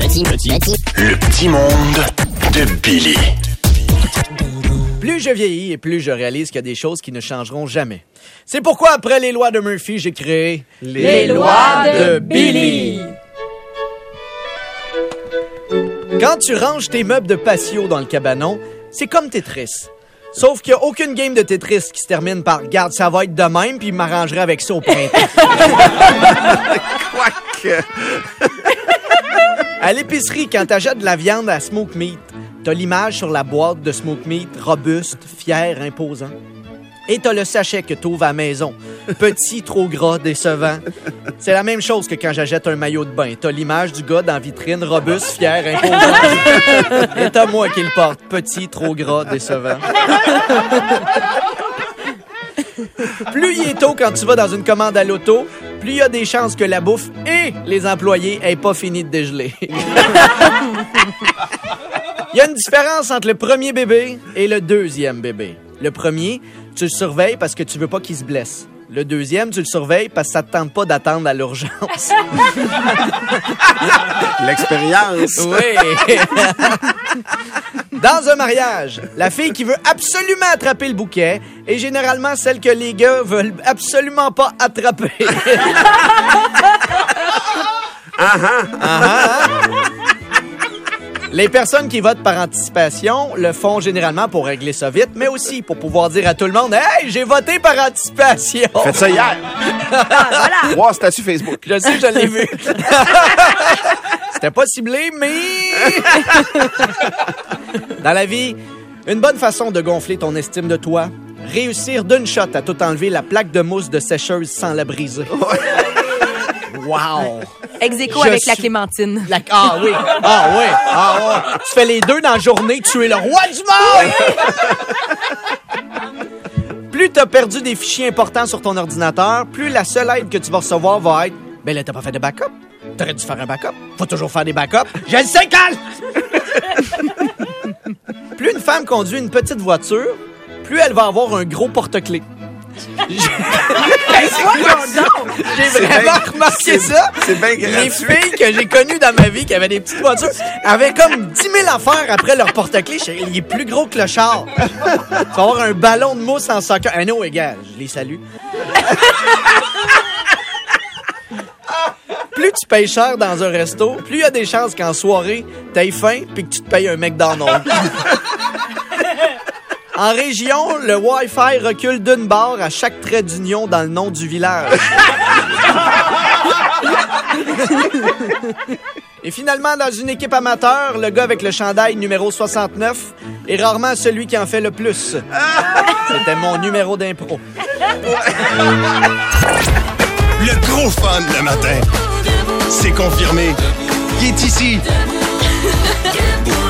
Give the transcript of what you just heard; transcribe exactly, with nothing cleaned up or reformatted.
petit, petit, petit. Le petit monde de Billy. Plus je vieillis et plus je réalise qu'il y a des choses qui ne changeront jamais. C'est pourquoi, après les lois de Murphy, j'ai créé... Les, les lois de Billy. Quand tu ranges tes meubles de patio dans le cabanon, c'est comme Tetris. Sauf qu'il n'y a aucune game de Tetris qui se termine par « Garde, ça va être de même, puis il m'arrangerait avec ça au printemps. » Quoique... À l'épicerie, quand t'achètes de la viande à Smoke Meat, t'as l'image sur la boîte de Smoke Meat, robuste, fier, imposant. Et t'as le sachet que t'ouvres à la maison. Petit, trop gras, décevant. C'est la même chose que quand j'achète un maillot de bain. T'as l'image du gars dans la vitrine, robuste, fier, imposant. Et t'as moi qui le porte. Petit, trop gras, décevant. Plus il est tôt quand tu vas dans une commande à l'auto, plus il y a des chances que la bouffe et les employés aient pas fini de dégeler. Il y a une différence entre le premier bébé et le deuxième bébé. Le premier, tu le surveilles parce que tu veux pas qu'il se blesse. Le deuxième, tu le surveilles parce que ça te tente pas d'attendre à l'urgence. L'expérience. Oui. Dans un mariage, la fille qui veut absolument attraper le bouquet est généralement celle que les gars veulent absolument pas attraper. Ah ah. Ah, les personnes qui votent par anticipation le font généralement pour régler ça vite, mais aussi pour pouvoir dire à tout le monde « Hey, j'ai voté par anticipation! » Faites ça hier. Voilà. Wow, statut Facebook. Je sais, je l'ai vu. C'était pas ciblé, mais... Dans la vie, une bonne façon de gonfler ton estime de toi, réussir d'une shot à tout enlever la plaque de mousse de sécheuse sans la briser. Wow! Ex-aequo Je avec la suis- Clémentine. La- Ah oui! Ah oui! Ah ouais! Tu fais les deux dans la journée, tu es le roi du monde! Plus t'as perdu des fichiers importants sur ton ordinateur, plus la seule aide que tu vas recevoir va être « Ben là, t'as pas fait de backup? T'aurais dû faire un backup? Faut toujours faire des backups? Je le sais, Cal! » Plus une femme conduit une petite voiture, plus elle va avoir un gros porte-clés. J'ai vraiment bien- remarqué c'est- ça. c'est bien Les gratuit. filles que j'ai connues dans ma vie qui avaient des petites voitures avaient comme dix mille affaires après leur porte-clés. Je sais, il est plus gros que le char. Tu vas avoir un ballon de mousse en soccer. Un no égal, je les salue. Plus tu payes cher dans un resto, plus il y a des chances qu'en soirée, t'aies faim puis que tu te payes un McDonald's. En région, le Wi-Fi recule d'une barre à chaque trait d'union dans le nom du village. Et finalement, dans une équipe amateur, le gars avec le chandail numéro soixante-neuf est rarement celui qui en fait le plus. C'était mon numéro d'impro. Le gros fun le matin. C'est confirmé. Il est ici.